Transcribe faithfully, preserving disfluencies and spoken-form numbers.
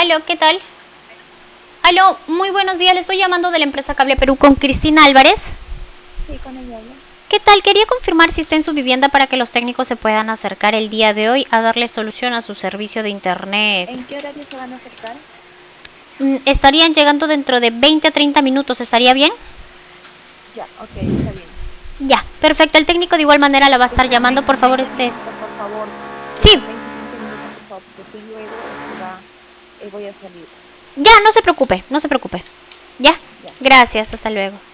Aló, ¿qué tal? Aló, muy buenos días, le estoy llamando de la empresa Cable Perú con Cristina Álvarez. Sí, con ella habla. ¿Qué tal? Quería confirmar si está en su vivienda para que los técnicos se puedan acercar el día de hoy a darle solución a su servicio de internet. ¿En qué horario se van a acercar? Mm, Estarían llegando dentro de veinte a treinta minutos, ¿estaría bien? Ya, ok, está bien. Ya, perfecto, el técnico de igual manera la va a estar Escúchame, llamando, por favor, veinte este... minutos, por favor. Sí, Ya, veinte, treinta minutos, por favor, porque sí luego este va, eh, voy a salir. ya, no se preocupe, no se preocupe. Ya, Ya. gracias, hasta luego.